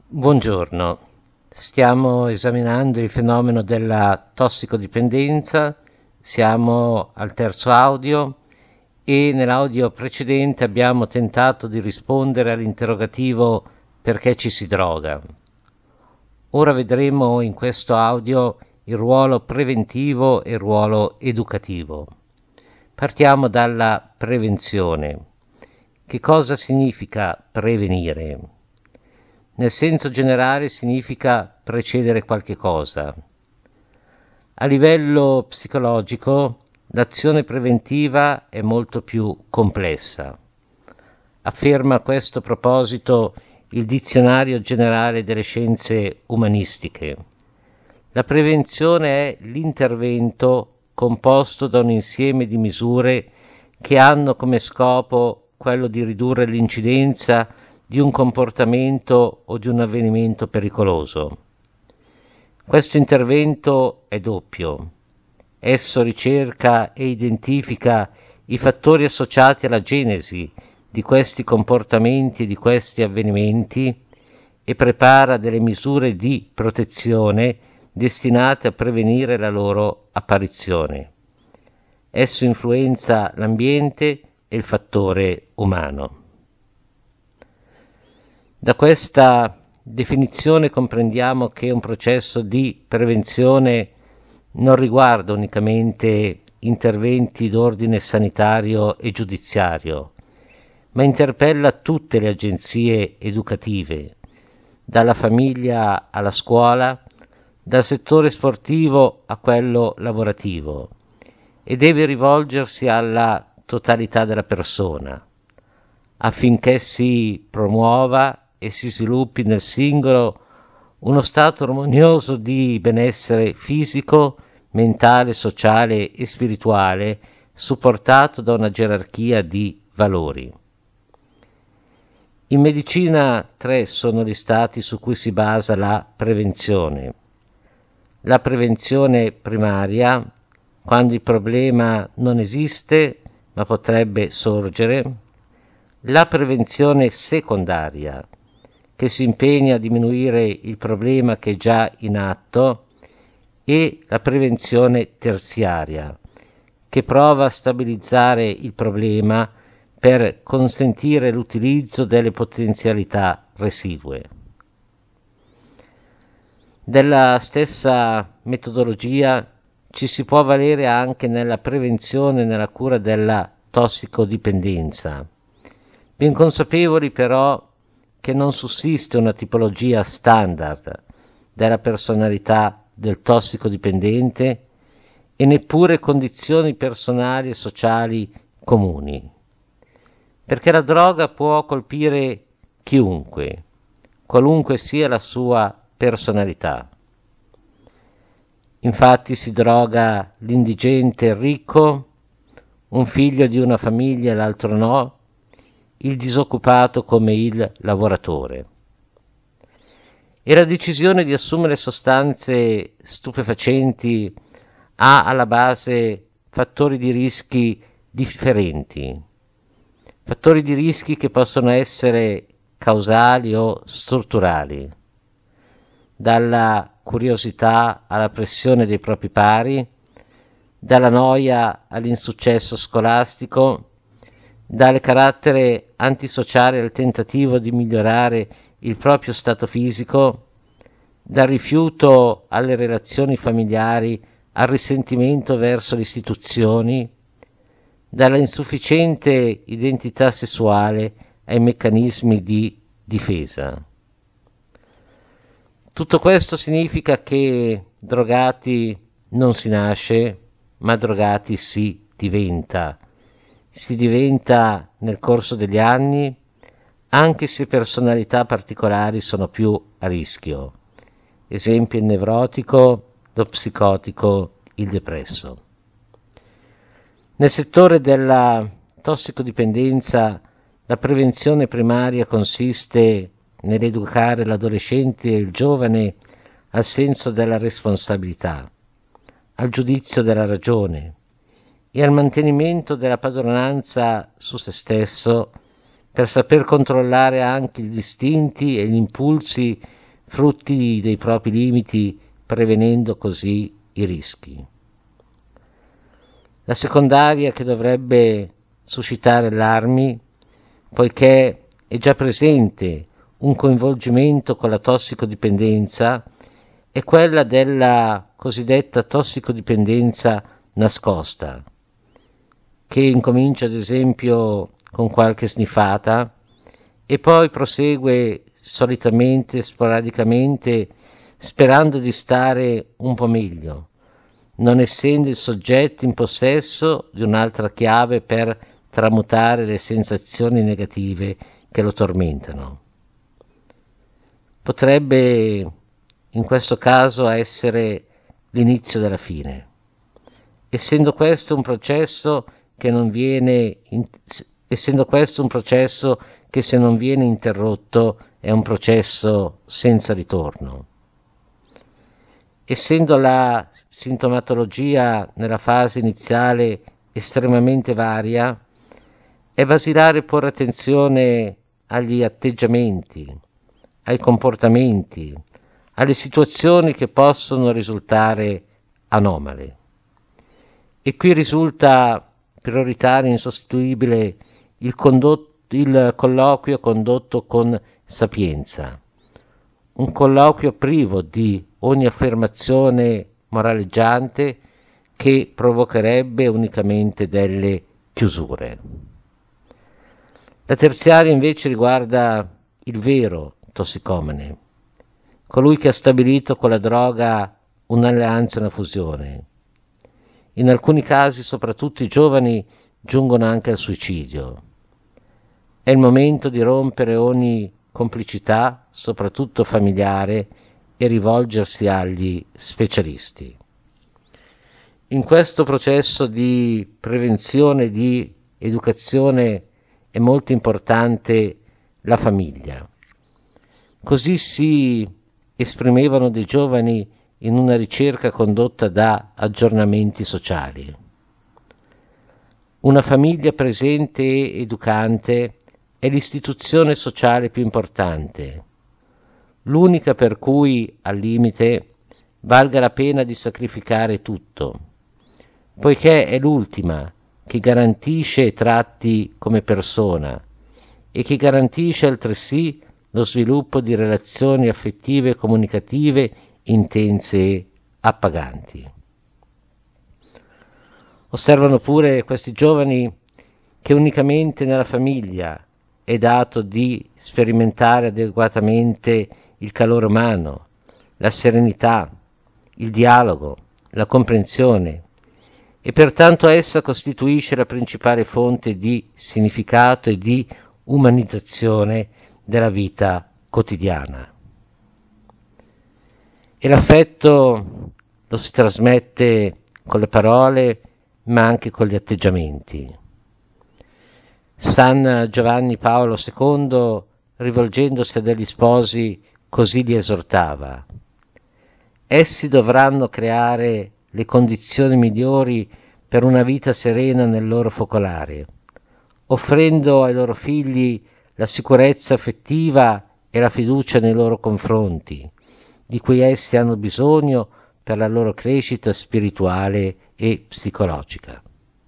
Buongiorno, stiamo esaminando il fenomeno della tossicodipendenza, siamo al terzo audio e nell'audio precedente abbiamo tentato di rispondere all'interrogativo perché ci si droga. Ora vedremo in questo audio il ruolo preventivo e il ruolo educativo. Partiamo dalla prevenzione. Che cosa significa prevenire? Nel senso generale significa precedere qualche cosa. A livello psicologico, l'azione preventiva è molto più complessa. Afferma a questo proposito il Dizionario generale delle scienze umanistiche. La prevenzione è l'intervento composto da un insieme di misure che hanno come scopo quello di ridurre l'incidenza di un comportamento o di un avvenimento pericoloso. Questo intervento è doppio. Esso ricerca e identifica i fattori associati alla genesi di questi comportamenti e di questi avvenimenti e prepara delle misure di protezione destinate a prevenire la loro apparizione. Esso influenza l'ambiente e il fattore umano. Da questa definizione comprendiamo che un processo di prevenzione non riguarda unicamente interventi d'ordine sanitario e giudiziario, ma interpella tutte le agenzie educative, dalla famiglia alla scuola, dal settore sportivo a quello lavorativo, e deve rivolgersi alla totalità della persona, affinché si promuova e si sviluppi nel singolo uno stato armonioso di benessere fisico, mentale, sociale e spirituale, supportato da una gerarchia di valori. In medicina 3 sono gli stati su cui si basa la prevenzione. La prevenzione primaria, quando il problema non esiste ma potrebbe sorgere. La prevenzione secondaria, che si impegna a diminuire il problema che è già in atto, e la prevenzione terziaria, che prova a stabilizzare il problema per consentire l'utilizzo delle potenzialità residue. Della stessa metodologia ci si può valere anche nella prevenzione e nella cura della tossicodipendenza, ben consapevoli però che non sussiste una tipologia standard della personalità del tossicodipendente e neppure condizioni personali e sociali comuni, perché la droga può colpire chiunque, qualunque sia la sua personalità. Infatti si droga l'indigente e il ricco, un figlio di una famiglia e l'altro no, il disoccupato come il lavoratore. E la decisione di assumere sostanze stupefacenti ha alla base fattori di rischi differenti, fattori di rischi che possono essere causali o strutturali, dalla curiosità alla pressione dei propri pari, dalla noia all'insuccesso scolastico, dal carattere antisociale al tentativo di migliorare il proprio stato fisico, dal rifiuto alle relazioni familiari al risentimento verso le istituzioni, dalla insufficiente identità sessuale ai meccanismi di difesa. Tutto questo significa che drogati non si nasce, ma drogati si diventa. Si diventa nel corso degli anni, anche se personalità particolari sono più a rischio. Esempio il nevrotico, lo psicotico, il depresso. Nel settore della tossicodipendenza, la prevenzione primaria consiste nell'educare l'adolescente e il giovane al senso della responsabilità, al giudizio della ragione e al mantenimento della padronanza su se stesso per saper controllare anche gli istinti e gli impulsi frutti dei propri limiti, prevenendo così i rischi. La secondaria che dovrebbe suscitare allarmi, poiché è già presente un coinvolgimento con la tossicodipendenza, è quella della cosiddetta tossicodipendenza nascosta, che incomincia ad esempio con qualche sniffata e poi prosegue solitamente, sporadicamente, sperando di stare un po' meglio, non essendo il soggetto in possesso di un'altra chiave per tramutare le sensazioni negative che lo tormentano. Potrebbe in questo caso essere l'inizio della fine, essendo questo un processo che se non viene interrotto è un processo senza ritorno. Essendo la sintomatologia nella fase iniziale estremamente varia, è basilare porre attenzione agli atteggiamenti, ai comportamenti, alle situazioni che possono risultare anomale. E qui risulta prioritario e insostituibile il colloquio condotto con sapienza, un colloquio privo di ogni affermazione moraleggiante che provocherebbe unicamente delle chiusure. La terziaria invece riguarda il vero tossicomane, colui che ha stabilito con la droga un'alleanza e una fusione. In alcuni casi, soprattutto i giovani, giungono anche al suicidio. È il momento di rompere ogni complicità, soprattutto familiare, e rivolgersi agli specialisti. In questo processo di prevenzione e di educazione è molto importante la famiglia. Così si esprimevano dei giovani in una ricerca condotta da Aggiornamenti Sociali. Una famiglia presente e educante è l'istituzione sociale più importante, l'unica per cui, al limite, valga la pena di sacrificare tutto, poiché è l'ultima che garantisce e tratti come persona e che garantisce altresì lo sviluppo di relazioni affettive e comunicative intense e appaganti. Osservano pure questi giovani che unicamente nella famiglia è dato di sperimentare adeguatamente il calore umano, la serenità, il dialogo, la comprensione, e pertanto essa costituisce la principale fonte di significato e di umanizzazione della vita quotidiana. E l'affetto lo si trasmette con le parole, ma anche con gli atteggiamenti. San Giovanni Paolo II, rivolgendosi a degli sposi, così li esortava: essi dovranno creare le condizioni migliori per una vita serena nel loro focolare, offrendo ai loro figli la sicurezza affettiva e la fiducia nei loro confronti, di cui essi hanno bisogno per la loro crescita spirituale e psicologica.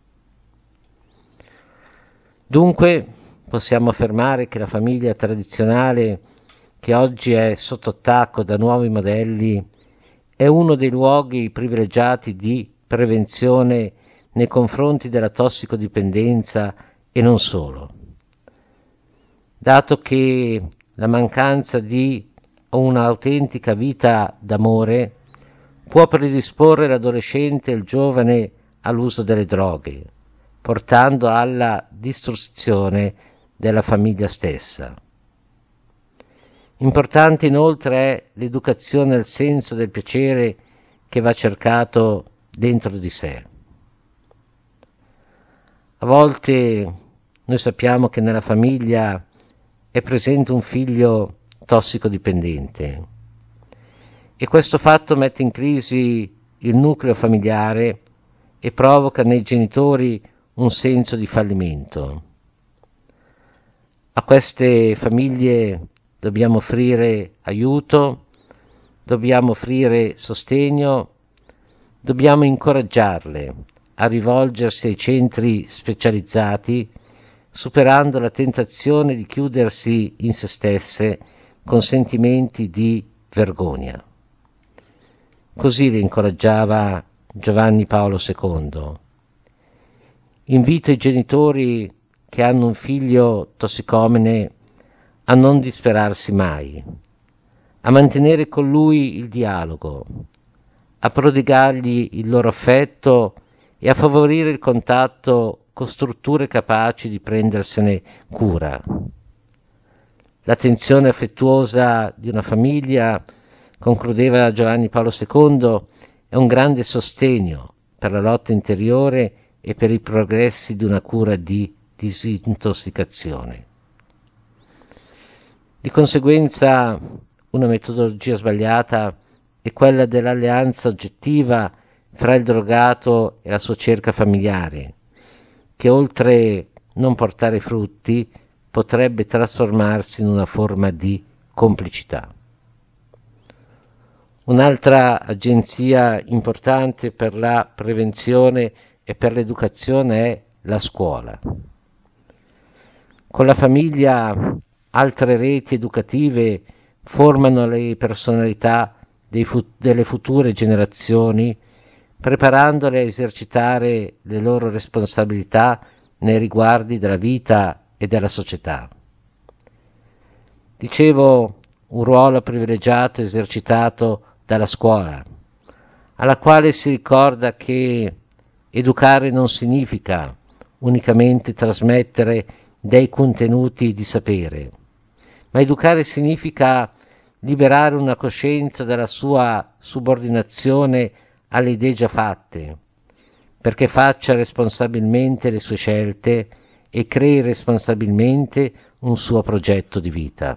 Dunque possiamo affermare che la famiglia tradizionale, che oggi è sotto attacco da nuovi modelli, è uno dei luoghi privilegiati di prevenzione nei confronti della tossicodipendenza e non solo, dato che la mancanza di un'autentica vita d'amore può predisporre l'adolescente e il giovane all'uso delle droghe, portando alla distruzione della famiglia stessa. Importante inoltre è l'educazione al senso del piacere che va cercato dentro di sé. A volte noi sappiamo che nella famiglia è presente un figlio tossicodipendente e questo fatto mette in crisi il nucleo familiare e provoca nei genitori un senso di fallimento. A queste famiglie dobbiamo offrire aiuto dobbiamo offrire sostegno, dobbiamo incoraggiarle a rivolgersi ai centri specializzati, superando la tentazione di chiudersi in se stesse con sentimenti di vergogna. Così le incoraggiava Giovanni Paolo II. Invito i genitori che hanno un figlio tossicomane a non disperarsi mai, a mantenere con lui il dialogo, a prodigargli il loro affetto e a favorire il contatto con strutture capaci di prendersene cura. L'attenzione affettuosa di una famiglia, concludeva Giovanni Paolo II, è un grande sostegno per la lotta interiore e per i progressi di una cura di disintossicazione. Di conseguenza, una metodologia sbagliata è quella dell'alleanza oggettiva fra il drogato e la sua cerca familiare, che oltre non portare frutti, potrebbe trasformarsi in una forma di complicità. Un'altra agenzia importante per la prevenzione e per l'educazione è la scuola. Con la famiglia altre reti educative formano le personalità delle future generazioni, preparandole a esercitare le loro responsabilità nei riguardi della vita e della società. Dicevo, un ruolo privilegiato esercitato dalla scuola, alla quale si ricorda che educare non significa unicamente trasmettere dei contenuti di sapere, ma educare significa liberare una coscienza dalla sua subordinazione alle idee già fatte, perché faccia responsabilmente le sue scelte e crei responsabilmente un suo progetto di vita.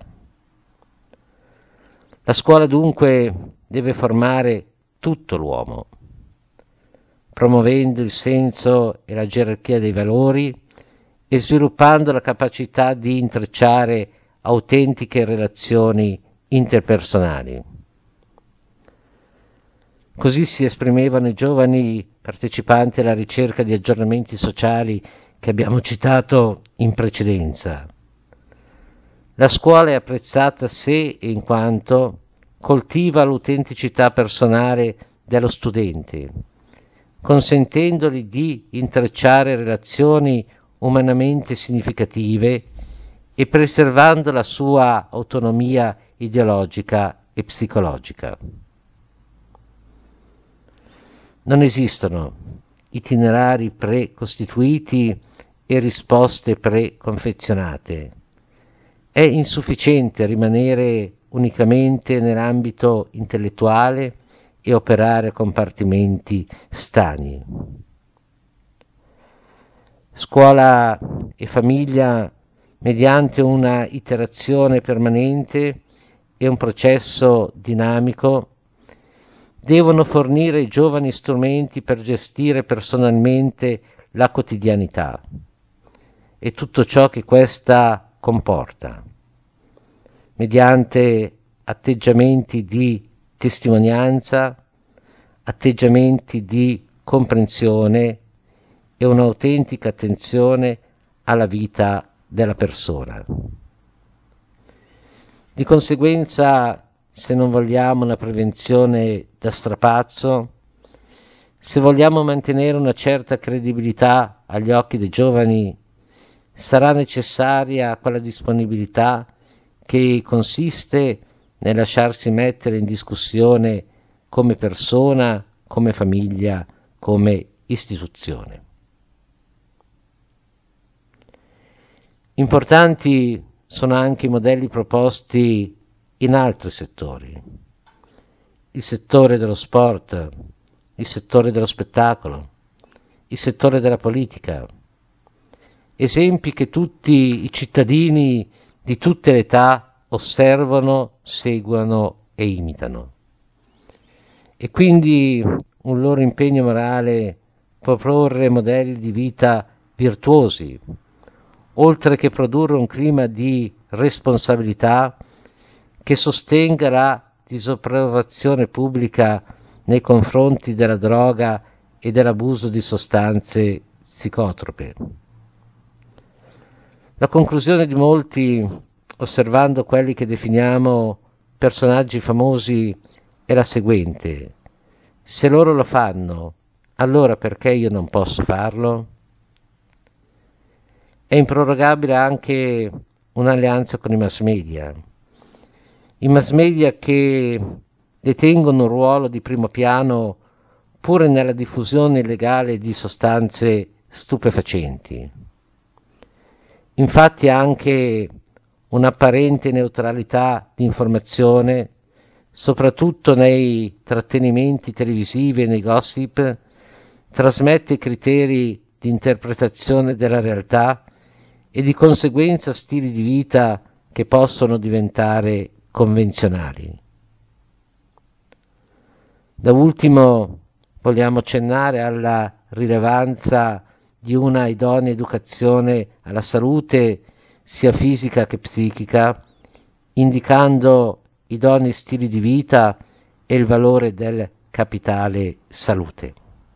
La scuola dunque deve formare tutto l'uomo, promuovendo il senso e la gerarchia dei valori e sviluppando la capacità di intrecciare autentiche relazioni interpersonali. Così si esprimevano i giovani partecipanti alla ricerca di aggiornamenti sociali che abbiamo citato in precedenza. La scuola è apprezzata se e in quanto coltiva l'autenticità personale dello studente, consentendogli di intrecciare relazioni umanamente significative e preservando la sua autonomia ideologica e psicologica. Non esistono itinerari precostituiti e risposte preconfezionate. È insufficiente rimanere unicamente nell'ambito intellettuale e operare a compartimenti stagni. Scuola e famiglia, mediante una iterazione permanente e un processo dinamico, devono fornire ai giovani strumenti per gestire personalmente la quotidianità e tutto ciò che questa comporta, mediante atteggiamenti di testimonianza, atteggiamenti di comprensione e un'autentica attenzione alla vita della persona. Di conseguenza, se non vogliamo una prevenzione da strapazzo, se vogliamo mantenere una certa credibilità agli occhi dei giovani, sarà necessaria quella disponibilità che consiste nel lasciarsi mettere in discussione come persona, come famiglia, come istituzione. Importanti sono anche i modelli proposti in altri settori, il settore dello sport, il settore dello spettacolo, il settore della politica, esempi che tutti i cittadini di tutte le età osservano, seguono e imitano. E quindi un loro impegno morale può proporre modelli di vita virtuosi, oltre che produrre un clima di responsabilità che sostenga la disapprovazione pubblica nei confronti della droga e dell'abuso di sostanze psicotrope. La conclusione di molti, osservando quelli che definiamo personaggi famosi, è la seguente: se loro lo fanno, allora perché io non posso farlo? È improrogabile anche un'alleanza con i mass media. I mass media che detengono un ruolo di primo piano pure nella diffusione illegale di sostanze stupefacenti. Infatti anche un'apparente neutralità di informazione, soprattutto nei trattenimenti televisivi e nei gossip, trasmette criteri di interpretazione della realtà e di conseguenza stili di vita che possono diventare convenzionali. Da ultimo vogliamo accennare alla rilevanza di una idonea educazione alla salute sia fisica che psichica, indicando idonei stili di vita e il valore del capitale salute.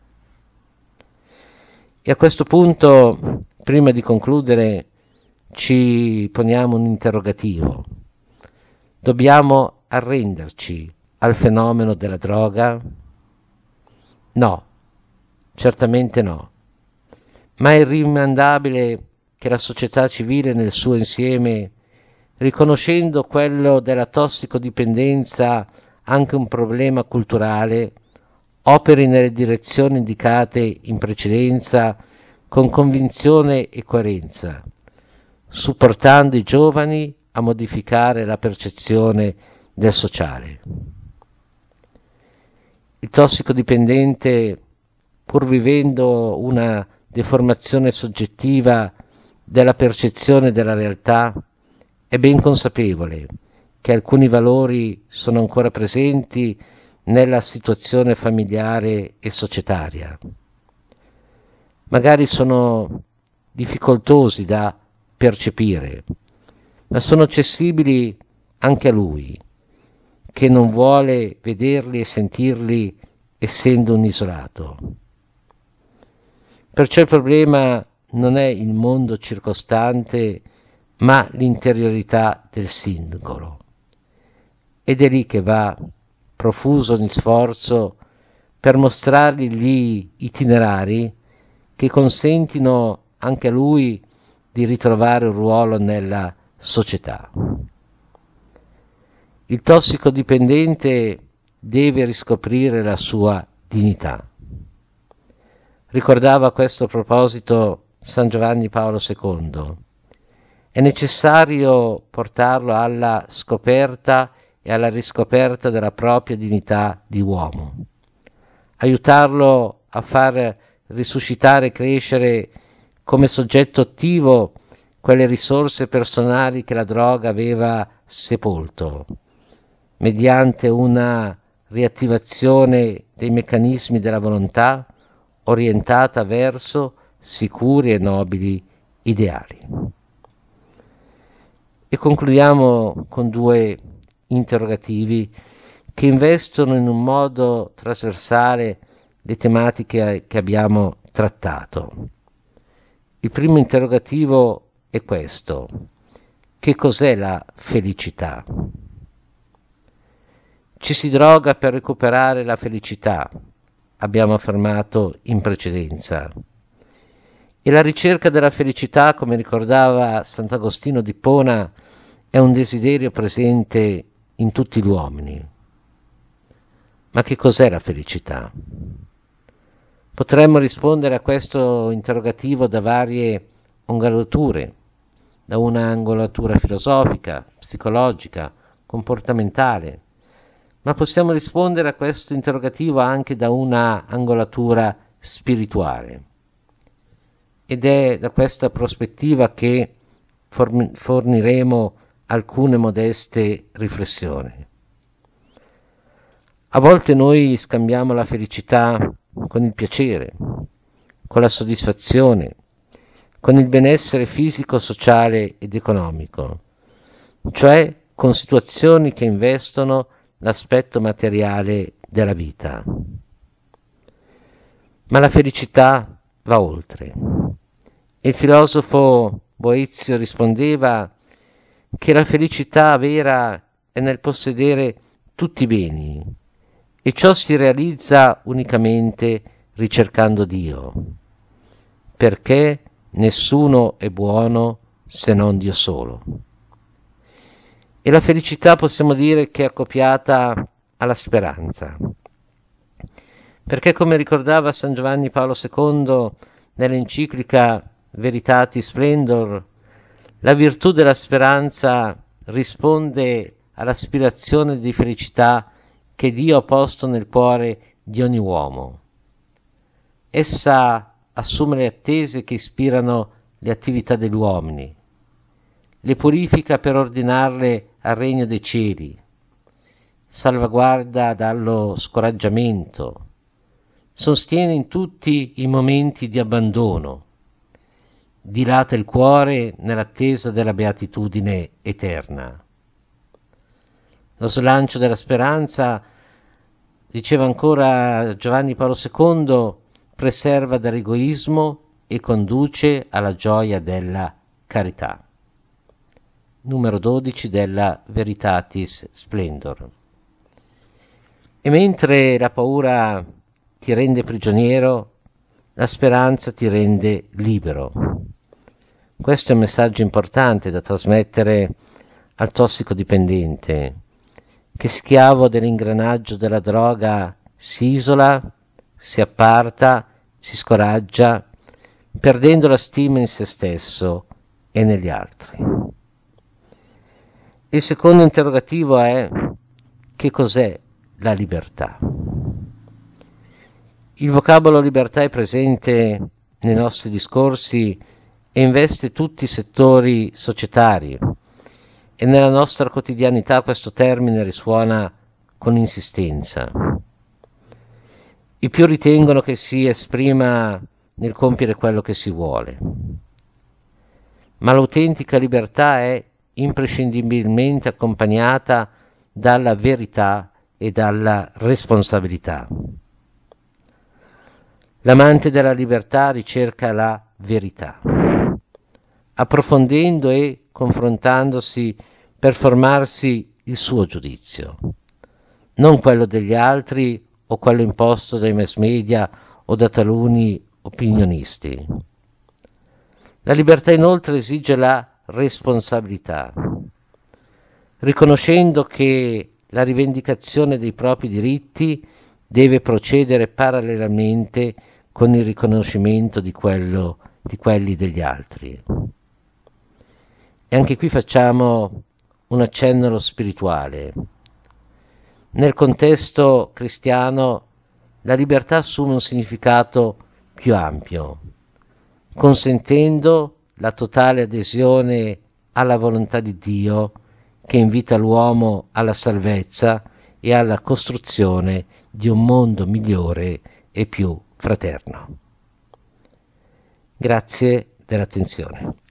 E a questo punto, prima di concludere, ci poniamo un interrogativo. Dobbiamo arrenderci al fenomeno della droga? No, certamente no. Ma è irrimandabile che la società civile nel suo insieme, riconoscendo quello della tossicodipendenza anche un problema culturale, operi nelle direzioni indicate in precedenza con convinzione e coerenza, supportando i giovani a modificare la percezione del sociale. Il tossicodipendente, pur vivendo una deformazione soggettiva della percezione della realtà, è ben consapevole che alcuni valori sono ancora presenti nella situazione familiare e societaria. Magari sono difficoltosi da percepire, ma sono accessibili anche a lui, che non vuole vederli e sentirli essendo un isolato. Perciò il problema non è il mondo circostante, ma l'interiorità del singolo. Ed è lì che va profuso ogni sforzo per mostrargli gli itinerari che consentino anche a lui di ritrovare un ruolo nella società. Il tossicodipendente deve riscoprire la sua dignità. Ricordava a questo proposito San Giovanni Paolo II. È necessario portarlo alla scoperta e alla riscoperta della propria dignità di uomo, aiutarlo a far risuscitare e crescere come soggetto attivo quelle risorse personali che la droga aveva sepolto, mediante una riattivazione dei meccanismi della volontà orientata verso sicuri e nobili ideali. E concludiamo con due interrogativi che investono in un modo trasversale le tematiche che abbiamo trattato. Il primo interrogativo è questo: che cos'è la felicità? Ci si droga per recuperare la felicità, abbiamo affermato in precedenza. E la ricerca della felicità, come ricordava Sant'Agostino d'Ippona, è un desiderio presente in tutti gli uomini. Ma che cos'è la felicità? Potremmo rispondere a questo interrogativo da varie angolature, da una angolatura filosofica, psicologica, comportamentale, ma possiamo rispondere a questo interrogativo anche da una angolatura spirituale. Ed è da questa prospettiva che forniremo alcune modeste riflessioni. A volte noi scambiamo la felicità con il piacere, con la soddisfazione, con il benessere fisico, sociale ed economico, cioè con situazioni che investono l'aspetto materiale della vita. Ma la felicità va oltre. Il filosofo Boezio rispondeva che la felicità vera è nel possedere tutti i beni, e ciò si realizza unicamente ricercando Dio, perché nessuno è buono se non Dio solo. E la felicità possiamo dire che è accoppiata alla speranza, perché come ricordava San Giovanni Paolo II nell'enciclica Veritatis Splendor, la virtù della speranza risponde all'aspirazione di felicità che Dio ha posto nel cuore di ogni uomo. Essa assume le attese che ispirano le attività degli uomini, le purifica per ordinarle al regno dei cieli, salvaguarda dallo scoraggiamento, sostiene in tutti i momenti di abbandono, dilata il cuore nell'attesa della beatitudine eterna. Lo slancio della speranza, diceva ancora Giovanni Paolo II, preserva dall'egoismo e conduce alla gioia della carità. Numero 12 della Veritatis Splendor. E mentre la paura ti rende prigioniero, la speranza ti rende libero. Questo è un messaggio importante da trasmettere al tossicodipendente, che schiavo dell'ingranaggio della droga si isola, si apparta, si scoraggia, perdendo la stima in se stesso e negli altri. Il secondo interrogativo è: che cos'è la libertà? Il vocabolo libertà è presente nei nostri discorsi e investe tutti i settori societari, e nella nostra quotidianità questo termine risuona con insistenza. I più ritengono che si esprima nel compiere quello che si vuole, ma l'autentica libertà è imprescindibilmente accompagnata dalla verità e dalla responsabilità. L'amante della libertà ricerca la verità, approfondendo e confrontandosi per formarsi il suo giudizio, non quello degli altri o quello imposto dai mass media o da taluni opinionisti. La libertà inoltre esige la responsabilità, riconoscendo che la rivendicazione dei propri diritti deve procedere parallelamente con il riconoscimento di quelli degli altri. E anche qui facciamo un accenno allo spirituale. Nel contesto cristiano la libertà assume un significato più ampio, consentendo la totale adesione alla volontà di Dio che invita l'uomo alla salvezza e alla costruzione di un mondo migliore e più fraterno. Grazie dell'attenzione.